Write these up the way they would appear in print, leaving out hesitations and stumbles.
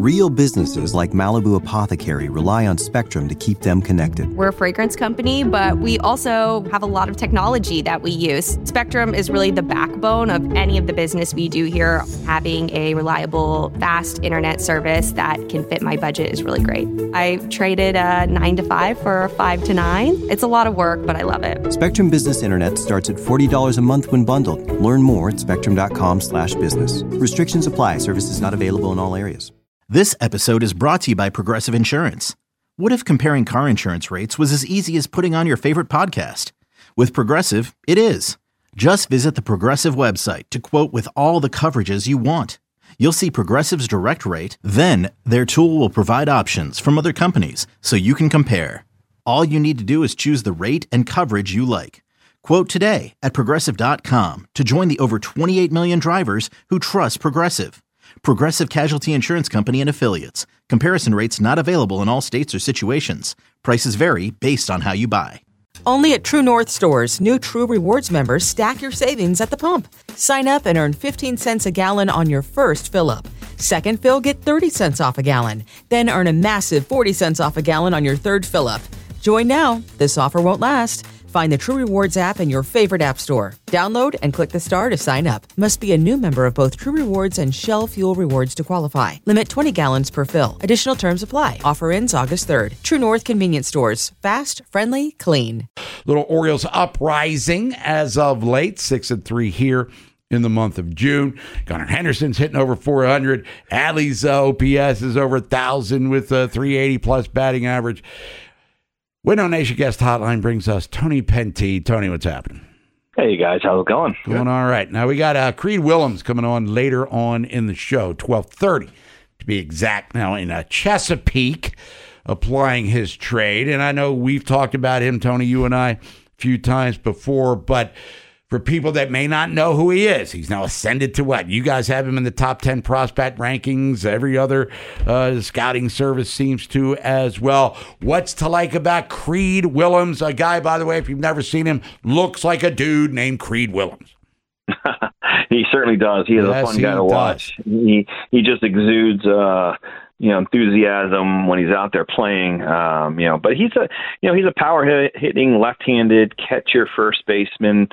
Real businesses like Malibu Apothecary rely on Spectrum to keep them connected. We're a fragrance company, but we also have a lot of technology that we use. Spectrum is really the backbone of any of the business we do here. Having a reliable, fast internet service that can fit my budget is really great. I traded a 9 to 5 for a 5 to 9. It's a lot of work, but I love it. Spectrum Business Internet starts at $40 a month when bundled. Learn more at spectrum.com/business. Restrictions apply. Services not available in all areas. This episode is brought to you by Progressive Insurance. What if comparing car insurance rates was as easy as putting on your favorite podcast? With Progressive, it is. Just visit the Progressive website to quote with all the coverages you want. You'll see Progressive's direct rate, then their tool will provide options from other companies so you can compare. All you need to do is choose the rate and coverage you like. Quote today at Progressive.com to join the over 28 million drivers who trust Progressive. Progressive Casualty Insurance Company and Affiliates. Comparison rates not available in all states or situations. Prices vary based on how you buy. Only at True North stores, new True Rewards members stack your savings at the pump. Sign up and earn 15 cents a gallon on your first fill-up. Second fill, get 30 cents off a gallon. Then earn a massive 40 cents off a gallon on your third fill-up. Join now. This offer won't last. Find the True Rewards app in your favorite app store. Download and click the star to sign up. Must be a new member of both True Rewards and Shell Fuel Rewards to qualify. Limit 20 gallons per fill. Additional terms apply. Offer ends August 3rd. True North Convenience Stores. Fast, friendly, clean. Little Orioles uprising as of late. 6-3 here in the month of June. Gunnar Henderson's hitting over 400. Adley's OPS is over 1,000 with a 380-plus batting average. Window Nation guest hotline brings us Tony Penty. Tony, what's happening? Hey, guys. How's it going? Going all right. Now, we got Creed Willems coming on later on in the show, 12:30 to be exact, now in Chesapeake, applying his trade. And I know we've talked about him, Tony, you and I, a few times before, but for people that may not know who he is, he's now ascended to what? You guys have him in the top 10 prospect rankings. Every other scouting service seems to as well. What's to like about Creed Willems? A guy, by the way, if you've never seen him, looks like a dude named Creed Willems. He certainly does. He is a fun guy to watch. He just exudes enthusiasm when he's out there playing. But he's a power hitting left-handed catcher first baseman.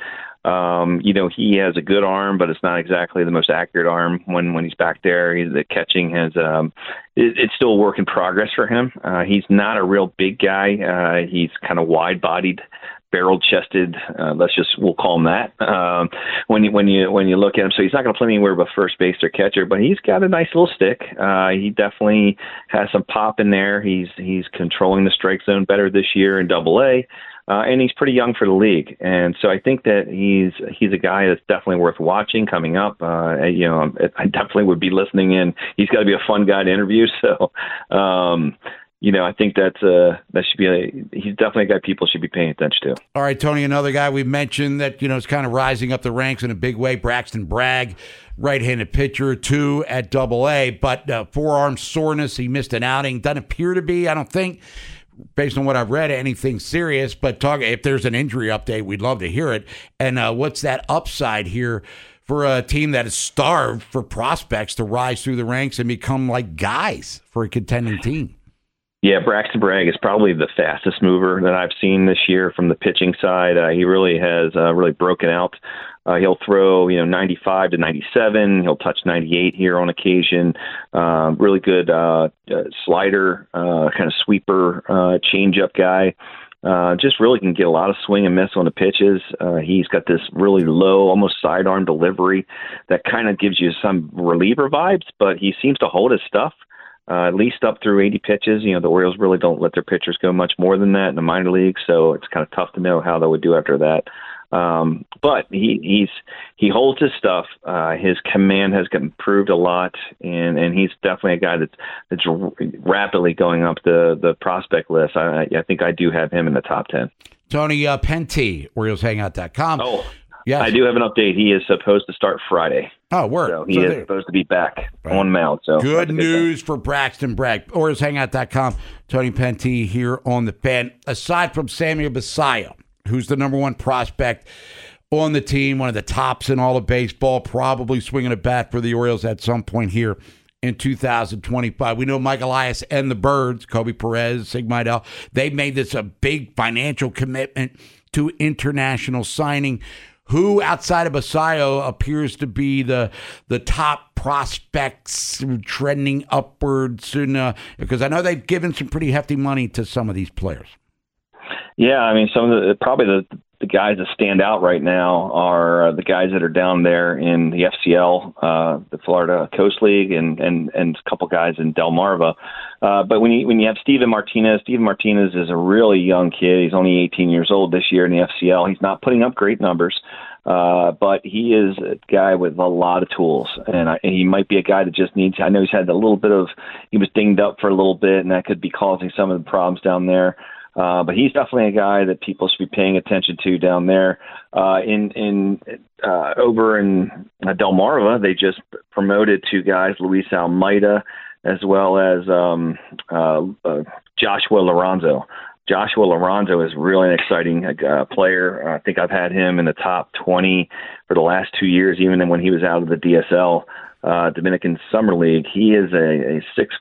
He has a good arm, but it's not exactly the most accurate arm when he's back there. The catching has it's still a work in progress for him. He's not a real big guy. He's kind of wide-bodied, barrel-chested. We'll call him that. When you look at him, so he's not going to play anywhere but first base or catcher, but he's got a nice little stick. He definitely has some pop in there. He's controlling the strike zone better this year in Double-A. And he's pretty young for the league, and so I think that he's a guy that's definitely worth watching coming up. I definitely would be listening in. He's got to be a fun guy to interview. So, I think that should be he's definitely a guy people should be paying attention to. All right, Tony, another guy we mentioned that is kind of rising up the ranks in a big way. Braxton Bragg, right-handed pitcher, 2 at Double-A, but forearm soreness. He missed an outing. Doesn't appear to be, I don't think, based on what I've read, anything serious, but if there's an injury update, we'd love to hear it. And what's that upside here for a team that is starved for prospects to rise through the ranks and become like guys for a contending team? Yeah, Braxton Bragg is probably the fastest mover that I've seen this year from the pitching side. He really has really broken out. He'll throw, 95 to 97. He'll touch 98 here on occasion. Really good slider, kind of sweeper, changeup guy. Just really can get a lot of swing and miss on the pitches. He's got this really low, almost sidearm delivery that kind of gives you some reliever vibes, but he seems to hold his stuff. At least up through 80 pitches. The Orioles really don't let their pitchers go much more than that in the minor leagues, so it's kind of tough to know how they would do after that. But he holds his stuff. His command has improved a lot, and he's definitely a guy that's rapidly going up the prospect list. I think I do have him in the top 10. Tony Penty, OriolesHangout.com. Oh, yes. I do have an update. He is supposed to start Friday. Oh, word. So he is supposed to be back on mound. So good news for Braxton Bragg. OriolesHangout.com. Tony Penty here on the Fan. Aside from Samuel Basallo, who's the number one prospect on the team, one of the tops in all of baseball, probably swinging a bat for the Orioles at some point here in 2025. We know Mike Elias and the Birds, Kobe Perez, Sig Mejdal, they made this a big financial commitment to international signing. Who outside of Basayo appears to be the top prospects trending upwards? Because I know they've given some pretty hefty money to some of these players. Yeah, I mean, some of the guys that stand out right now are the guys that are down there in the FCL, the Florida Coast League, and a couple guys in Delmarva. But when you have Steven Martinez is a really young kid. He's only 18 years old this year in the FCL. He's not putting up great numbers, but he is a guy with a lot of tools, and he might be a guy that just needs. I know he's had he was dinged up for a little bit, and that could be causing some of the problems down there. But he's definitely a guy that people should be paying attention to down there. Over in Delmarva, they just promoted two guys, Luis Almeida, as well as Joshua Lorenzo. Joshua Lorenzo is really an exciting player. I think I've had him in the top 20 for the last 2 years, even when he was out of the DSL, Dominican Summer League. He is a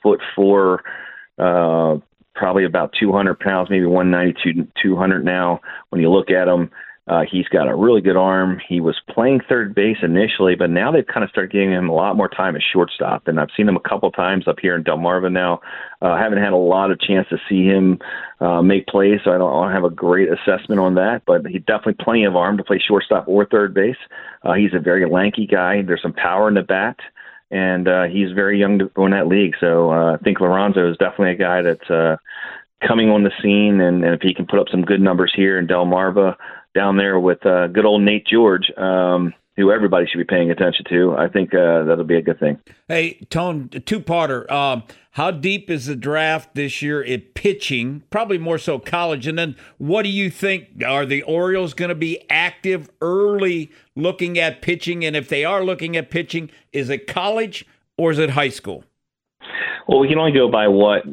6'4", probably about 200 pounds, maybe 190 to 200 now. When you look at him, he's got a really good arm. He was playing third base initially, but now they've kind of started giving him a lot more time at shortstop. And I've seen him a couple times up here in Delmarva now. I haven't had a lot of chance to see him make plays, so I don't have a great assessment on that. But he's definitely plenty of arm to play shortstop or third base. He's a very lanky guy. There's some power in the bat. And he's very young to go in that league. So I think Lorenzo is definitely a guy that's coming on the scene. And if he can put up some good numbers here in Delmarva, down there with good old Nate George, who everybody should be paying attention to, I think that'll be a good thing. Hey, Tone, two-parter. How deep is the draft this year at pitching? Probably more so college. And then what do you think? Are the Orioles going to be active early looking at pitching? And if they are looking at pitching, is it college or is it high school? Well, we can only go by what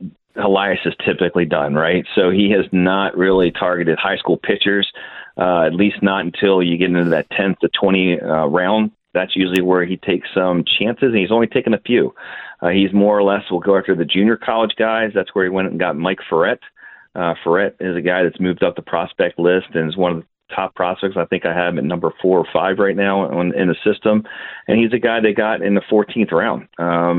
Elias has typically done, right? So he has not really targeted high school pitchers, at least not until you get into that 10th to 20 round. That's usually where he takes some chances, and he's only taken a few. He's more or less will go after the junior college guys. That's where he went and got Mike Ferret. Ferret is a guy that's moved up the prospect list and is one of the top prospects. I think I have him at number 4 or 5 right now in the system, and he's a guy they got in the 14th round.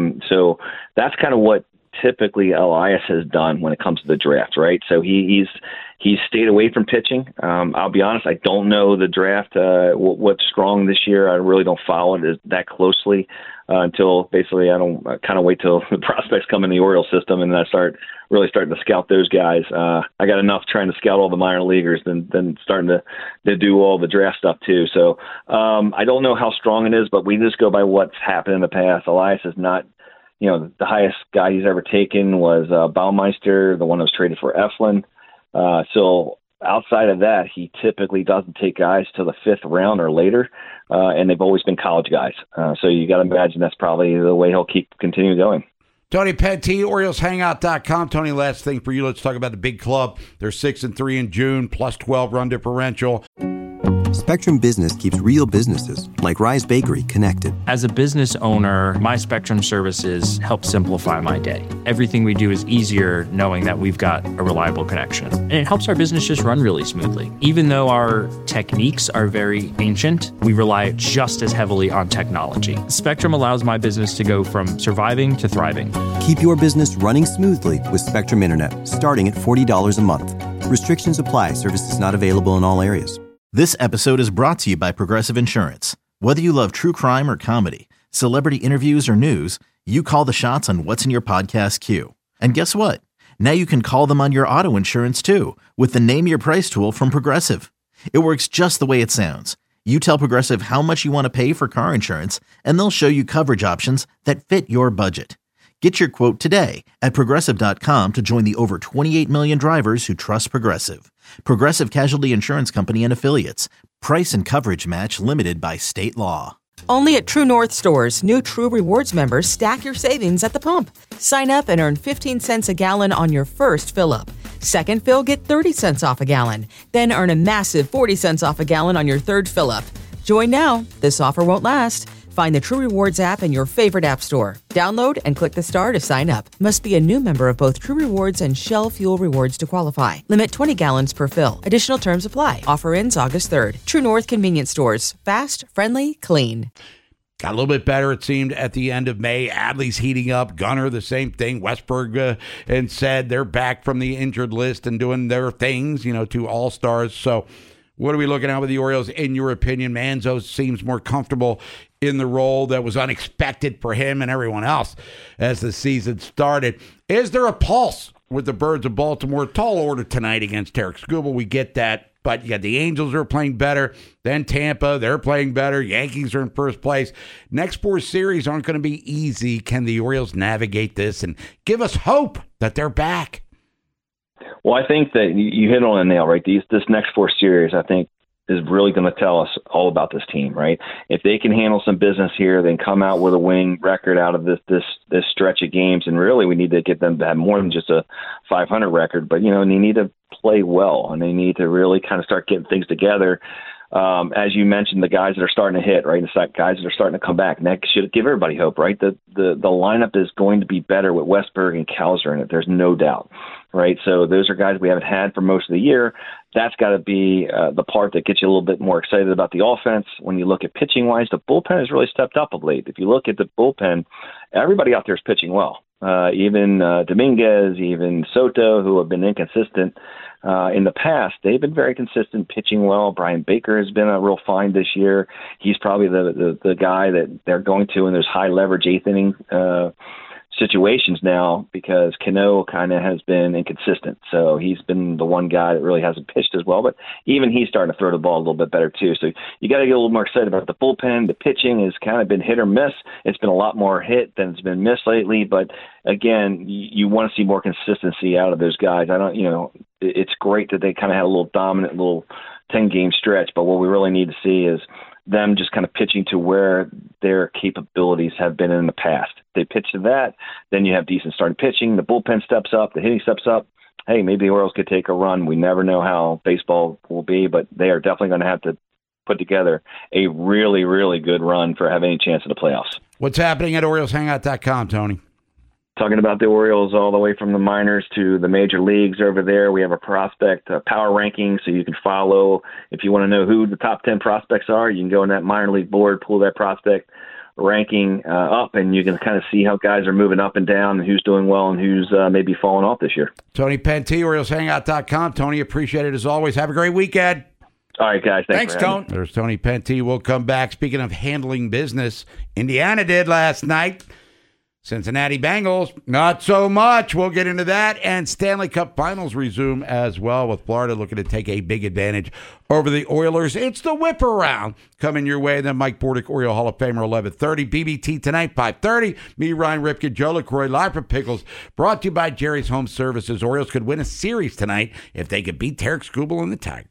So that's kind of what typically Elias has done when it comes to the draft, right? So he's stayed away from pitching. I'll be honest, I don't know the draft, what's strong this year. I really don't follow it that closely until basically I kind of wait till the prospects come in the Orioles system, and then I starting to scout those guys. I got enough trying to scout all the minor leaguers than starting to do all the draft stuff too. So I don't know how strong it is, but we just go by what's happened in the past. Elias is not, the highest guy he's ever taken was Baumeister, the one that was traded for Eflin. So outside of that, he typically doesn't take guys till the 5th round or later, and they've always been college guys. So you got to imagine that's probably the way he'll continue going. Tony Petit, OriolesHangout.com. Tony, last thing for you. Let's talk about the big club. They're 6-3 in June, plus 12 run differential. Spectrum Business keeps real businesses, like Rise Bakery, connected. As a business owner, my Spectrum services help simplify my day. Everything we do is easier knowing that we've got a reliable connection. And it helps our business just run really smoothly. Even though our techniques are very ancient, we rely just as heavily on technology. Spectrum allows my business to go from surviving to thriving. Keep your business running smoothly with Spectrum Internet, starting at $40 a month. Restrictions apply. Services not available in all areas. This episode is brought to you by Progressive Insurance. Whether you love true crime or comedy, celebrity interviews or news, you call the shots on what's in your podcast queue. And guess what? Now you can call them on your auto insurance too with the Name Your Price tool from Progressive. It works just the way it sounds. You tell Progressive how much you want to pay for car insurance, and they'll show you coverage options that fit your budget. Get your quote today at Progressive.com to join the over 28 million drivers who trust Progressive. Progressive Casualty Insurance Company and Affiliates. Price and coverage match limited by state law. Only at True North stores, new True Rewards members stack your savings at the pump. Sign up and earn 15 cents a gallon on your first fill-up. Second fill, get 30 cents off a gallon. Then earn a massive 40 cents off a gallon on your third fill-up. Join now. This offer won't last. Find the True Rewards app in your favorite app store. Download and click the star to sign up. Must be a new member of both True Rewards and Shell Fuel Rewards to qualify. Limit 20 gallons per fill. Additional terms apply. Offer ends August 3rd. True North Convenience Stores. Fast, friendly, clean. Got a little bit better, it seemed, at the end of May. Adley's heating up. Gunnar, the same thing. Westberg and said they're back from the injured list and doing their things, to all-stars. So what are we looking at with the Orioles, in your opinion? Manzo seems more comfortable in the role that was unexpected for him and everyone else as the season started. Is there a pulse with the Birds of Baltimore? Tall order tonight against Tarik Skubal. We get that. But you got the Angels are playing better. Then Tampa, they're playing better. Yankees are in first place. Next 4 series aren't going to be easy. Can the Orioles navigate this and give us hope that they're back? Well, I think that you hit on the nail, right? This next 4 series, I think, is really going to tell us all about this team, right? If they can handle some business here, then come out with a winning record out of this stretch of games, and really we need to get them to have more than just a 500 record, but they need to play well, and they need to really kind of start getting things together. As you mentioned, the guys that are starting to hit, right? The guys that are starting to come back, and that should give everybody hope, right? The lineup is going to be better with Westberg and Cowser in it. There's no doubt, right? So those are guys we haven't had for most of the year. That's got to be the part that gets you a little bit more excited about the offense. When you look at pitching-wise, the bullpen has really stepped up of late. If you look at the bullpen, everybody out there is pitching well. Even Dominguez, even Soto, who have been inconsistent in the past, they've been very consistent, pitching well. Brian Baker has been a real find this year. He's probably the guy that they're going to in those high-leverage eighth-inning situations now, because Cano kind of has been inconsistent. So he's been the one guy that really hasn't pitched as well, but even he's starting to throw the ball a little bit better too. So you got to get a little more excited about the bullpen. The pitching has kind of been hit or miss. It's been a lot more hit than it's been miss lately, but again, you want to see more consistency out of those guys. It's great that they kind of had a little dominant little 10-game stretch, but what we really need to see is them just kind of pitching to where their capabilities have been in the past. They pitch to that, then you have decent starting pitching, the bullpen steps up, the hitting steps up. Hey, maybe the Orioles could take a run. We never know how baseball will be, but they are definitely going to have to put together a really, really good run for having any chance of the playoffs. What's happening at OriolesHangout.com, Tony? Talking about the Orioles all the way from the minors to the major leagues over there. We have a prospect power ranking, so you can follow. If you want to know who the top 10 prospects are, you can go on that minor league board, pull that prospect ranking up, and you can kind of see how guys are moving up and down and who's doing well and who's maybe falling off this year. Tony Penty, OriolesHangout.com. Tony, appreciate it as always. Have a great weekend. All right, guys. Thanks, Tony. There's Tony Penty. We'll come back. Speaking of handling business, Indiana did last night. Cincinnati Bengals, not so much. We'll get into that. And Stanley Cup Finals resume as well, with Florida looking to take a big advantage over the Oilers. It's the whip around coming your way. Then Mike Bordick, Oriole Hall of Famer, 11:30. BBT tonight, 5:30. Me, Ryan Ripken, Joe LaCroix, live from Pickles. Brought to you by Jerry's Home Services. Orioles could win a series tonight if they could beat Tarik Skubal and the Tigers.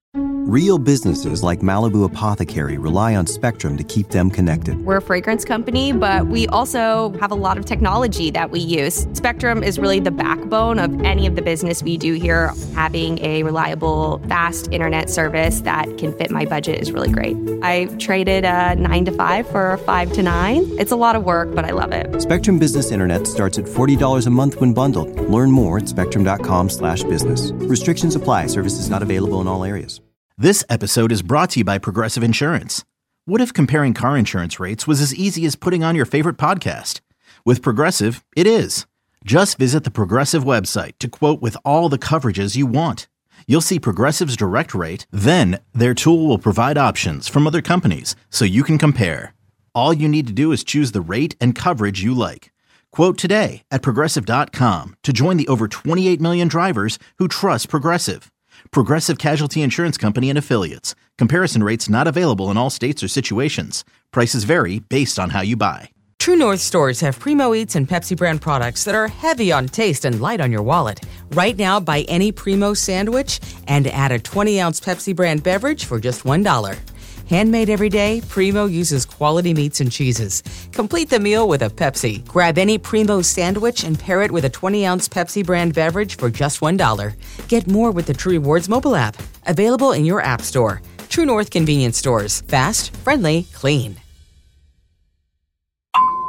Real businesses like Malibu Apothecary rely on Spectrum to keep them connected. We're a fragrance company, but we also have a lot of technology that we use. Spectrum is really the backbone of any of the business we do here. Having a reliable, fast internet service that can fit my budget is really great. I traded a 9 to 5 for a 5 to 9. It's a lot of work, but I love it. Spectrum Business Internet starts at $40 a month when bundled. Learn more at spectrum.com/business. Restrictions apply. Services not available in all areas. This episode is brought to you by Progressive Insurance. What if comparing car insurance rates was as easy as putting on your favorite podcast? With Progressive, it is. Just visit the Progressive website to quote with all the coverages you want. You'll see Progressive's direct rate, then their tool will provide options from other companies so you can compare. All you need to do is choose the rate and coverage you like. Quote today at Progressive.com to join the over 28 million drivers who trust Progressive. Progressive Casualty Insurance Company and Affiliates. Comparison rates not available in all states or situations. Prices vary based on how you buy. True North stores have Primo Eats and Pepsi brand products that are heavy on taste and light on your wallet. Right now, buy any Primo sandwich and add a 20-ounce Pepsi brand beverage for just $1. Handmade every day, Primo uses quality meats and cheeses. Complete the meal with a Pepsi. Grab any Primo sandwich and pair it with a 20-ounce Pepsi brand beverage for just $1. Get more with the True Rewards mobile app. Available in your app store. True North Convenience Stores. Fast, friendly, clean.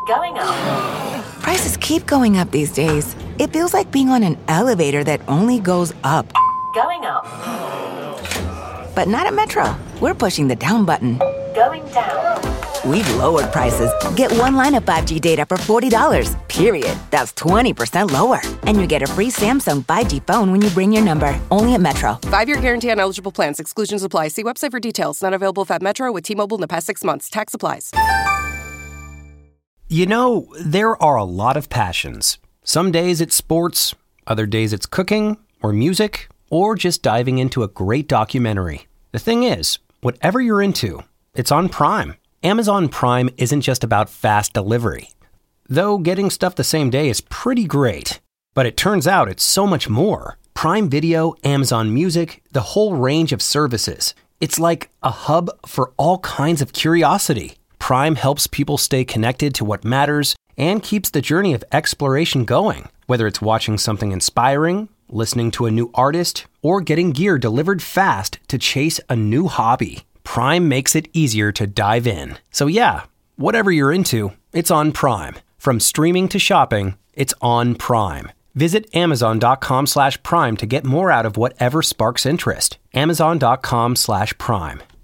Going up. Prices keep going up these days. It feels like being on an elevator that only goes up. Going up. But not at Metro. We're pushing the down button. Going down. We've lowered prices. Get one line of 5G data for $40, period. That's 20% lower. And you get a free Samsung 5G phone when you bring your number. Only at Metro. 5-year guarantee on eligible plans. Exclusions apply. See website for details. Not available at Metro with T-Mobile in the past 6 months. Tax applies. You know, there are a lot of passions. Some days it's sports, other days it's cooking or music, or just diving into a great documentary. The thing is, whatever you're into, it's on Prime. Amazon Prime isn't just about fast delivery. Though getting stuff the same day is pretty great. But it turns out it's so much more. Prime Video, Amazon Music, the whole range of services. It's like a hub for all kinds of curiosity. Prime helps people stay connected to what matters and keeps the journey of exploration going. Whether it's watching something inspiring, listening to a new artist, or getting gear delivered fast to chase a new hobby, Prime makes it easier to dive in. So yeah, whatever you're into, it's on Prime. From streaming to shopping, it's on Prime. Visit Amazon.com/Prime to get more out of whatever sparks interest. Amazon.com/Prime.